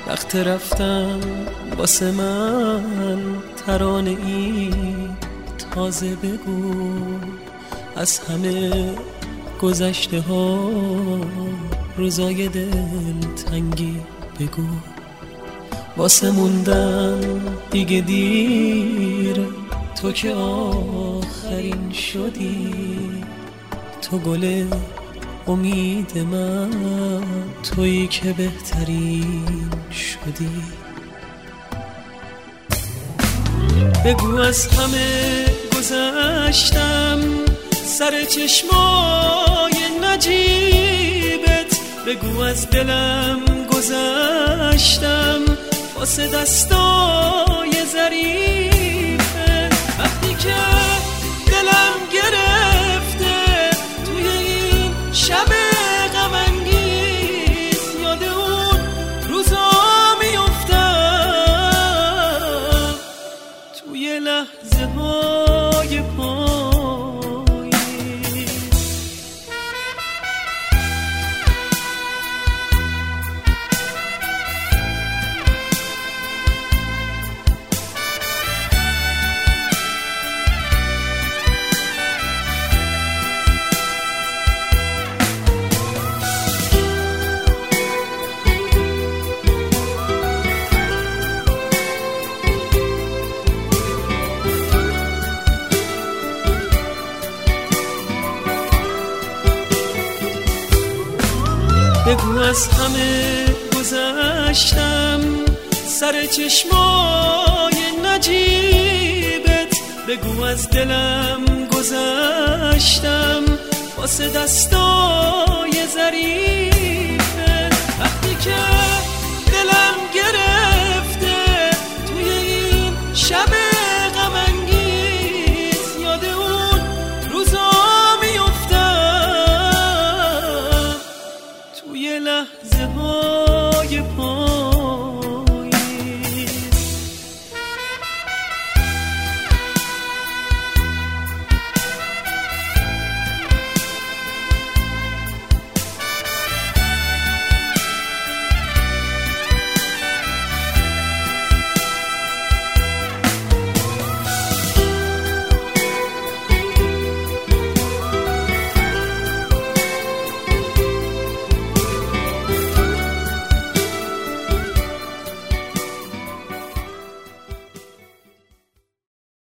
وقت رفتن واسه من ترانه ای تازه بگو، از همه گذشته ها روزای دلتنگی بگو. واسه موندن دیگه دیر، تو که آخرین شدی، تو گل امید من، تویی که بهترین شدی. بگو از همه گذشتم، سر چشمای نجیبت، بگو از دلم گذشتم واسه دستای ظریفه. وقتی که دلم گرفته توی این شب غم انگیز، یاد اون روزا میافتم توی لحظه های بگو از همه گذشتم، سر چشمای نجیبت، بگو از دلم گذشتم واسه دستای ظریفه. وقتی که دلم گرفته توی این شب غم انگیز، یاد اون روزا میافتم توی لحظه های